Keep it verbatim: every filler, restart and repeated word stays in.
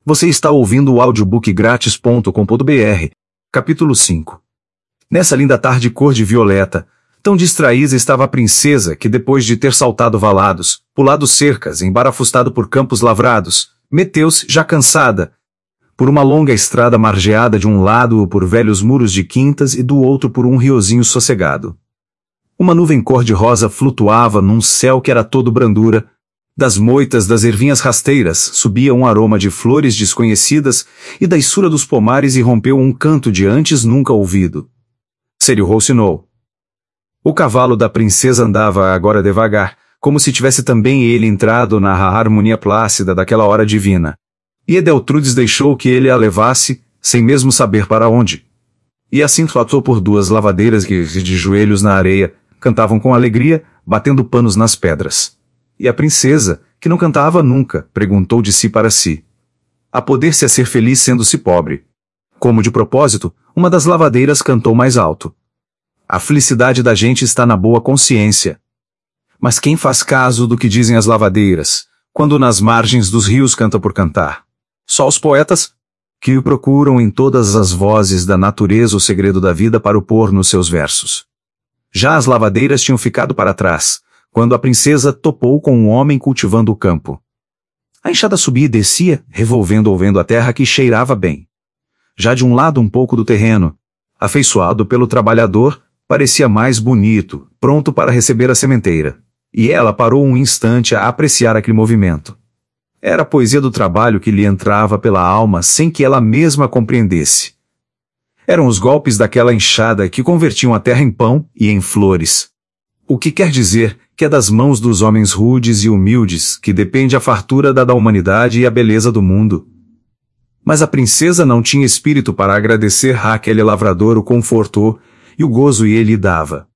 Você está ouvindo o audiobook grátis ponto com ponto br, capítulo cinco. Nessa linda tarde cor de violeta, tão distraída estava a princesa que, depois de ter saltado valados, pulado cercas, embarafustado por campos lavrados, meteu-se, já cansada, por uma longa estrada margeada de um lado por velhos muros de quintas e do outro por um riozinho sossegado. Uma nuvem cor-de-rosa flutuava num céu que era todo brandura. Das moitas das ervinhas rasteiras subia um aroma de flores desconhecidas e da içura dos pomares irrompeu um canto de antes nunca ouvido. Círio roucinou. O cavalo da princesa andava agora devagar, como se tivesse também ele entrado na harmonia plácida daquela hora divina. E Edeltrudes deixou que ele a levasse, sem mesmo saber para onde. E assim passou por duas lavadeiras que, de joelhos na areia, cantavam com alegria, batendo panos nas pedras. E a princesa, que não cantava nunca, perguntou de si para si: a poder-se a ser feliz sendo-se pobre. Como de propósito, uma das lavadeiras cantou mais alto: a felicidade da gente está na boa consciência. Mas quem faz caso do que dizem as lavadeiras, quando nas margens dos rios canta por cantar? Só os poetas, que procuram em todas as vozes da natureza o segredo da vida para o pôr nos seus versos. Já as lavadeiras tinham ficado para trás, quando a princesa topou com um homem cultivando o campo. A enxada subia e descia, revolvendo ou vendo a terra que cheirava bem. Já de um lado um pouco do terreno, afeiçoado pelo trabalhador, parecia mais bonito, pronto para receber a sementeira. E ela parou um instante a apreciar aquele movimento. Era a poesia do trabalho que lhe entrava pela alma sem que ela mesma compreendesse. Eram os golpes daquela enxada que convertiam a terra em pão e em flores. O que quer dizer que é das mãos dos homens rudes e humildes que depende a fartura da, da humanidade e a beleza do mundo. Mas a princesa não tinha espírito para agradecer àquele lavrador o conforto e o gozo que ele lhe dava.